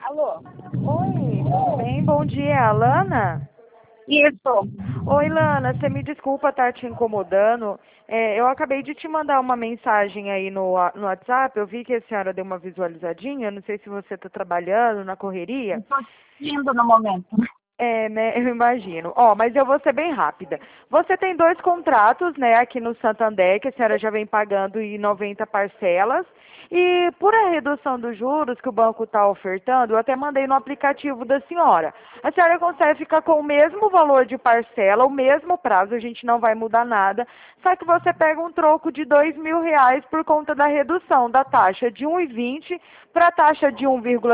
Alô? Oi, tudo bem? Bom dia, Alana? Isso. Oi, Lana, você me desculpa estar te incomodando. Eu acabei de te mandar uma mensagem aí no WhatsApp, eu vi que a senhora deu uma visualizadinha, não sei se você está trabalhando na correria. Estou indo no momento. É, né, eu imagino. Ó, mas eu vou ser bem rápida. Você tem dois contratos, né, aqui no Santander, que a senhora já vem pagando em 90 parcelas. E por a redução dos juros que o banco está ofertando, eu até mandei no aplicativo da senhora. A senhora consegue ficar com o mesmo valor de parcela, o mesmo prazo, a gente não vai mudar nada, só que você pega um troco de R$ 2.000 por conta da redução da taxa de 1,20 para a taxa de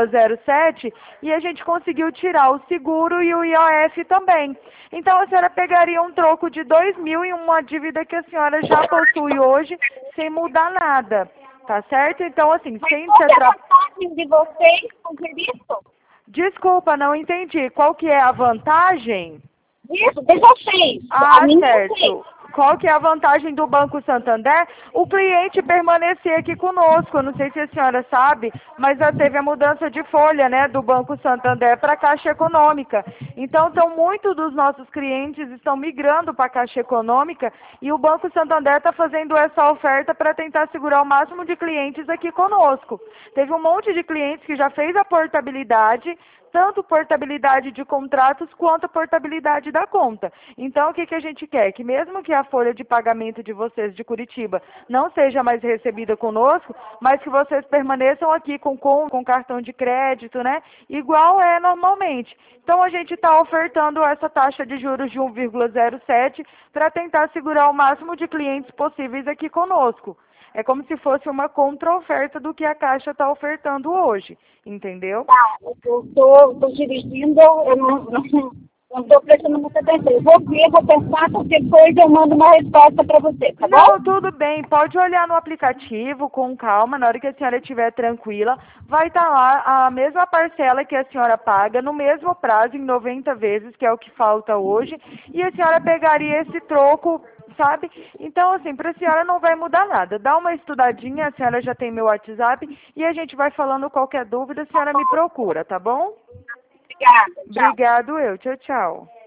1,07 e a gente conseguiu tirar o seguro e o IOF também. Então a senhora pegaria um troco de 2.000 em uma dívida que a senhora já possui hoje, sem mudar nada. Tá certo? Então, assim, Mas sem qual se que é a atrapalhar. vantagem de vocês fazer isso? Desculpa, não entendi. Qual que é a vantagem? Isso, eu já sei. A Ah, minha eu sei. certo. Qual que é a vantagem do Banco Santander? O cliente permanecer aqui conosco. Eu não sei se a senhora sabe, mas já teve a mudança de folha, né, do Banco Santander para a Caixa Econômica. Então, muitos dos nossos clientes estão migrando para a Caixa Econômica e o Banco Santander está fazendo essa oferta para tentar segurar o máximo de clientes aqui conosco. Teve um monte de clientes que já fez a portabilidade, tanto portabilidade de contratos quanto portabilidade da conta. Então, o que, que a gente quer? Que mesmo que a folha de pagamento de vocês de Curitiba não seja mais recebida conosco, mas que vocês permaneçam aqui com cartão de crédito, né? Igual é normalmente. Então, a gente está ofertando essa taxa de juros de 1,07 para tentar segurar o máximo de clientes possíveis aqui conosco. É como se fosse uma contra-oferta do que a Caixa está ofertando hoje, entendeu? Tá, eu estou dirigindo, eu não estou prestando muita atenção. Eu vou ver, vou pensar, depois eu mando uma resposta para você, tá Não, bom? tudo bem. Pode olhar no aplicativo com calma. Na hora que a senhora estiver tranquila, vai estar lá a mesma parcela que a senhora paga, no mesmo prazo, em 90 vezes, que é o que falta hoje. E a senhora pegaria esse troco, sabe? Então, assim, para a senhora não vai mudar nada. Dá uma estudadinha, a senhora já tem meu WhatsApp, e a gente vai falando qualquer dúvida, a Tá senhora me bom. procura, tá bom? Obrigada, tchau. Obrigado, eu. Tchau, tchau.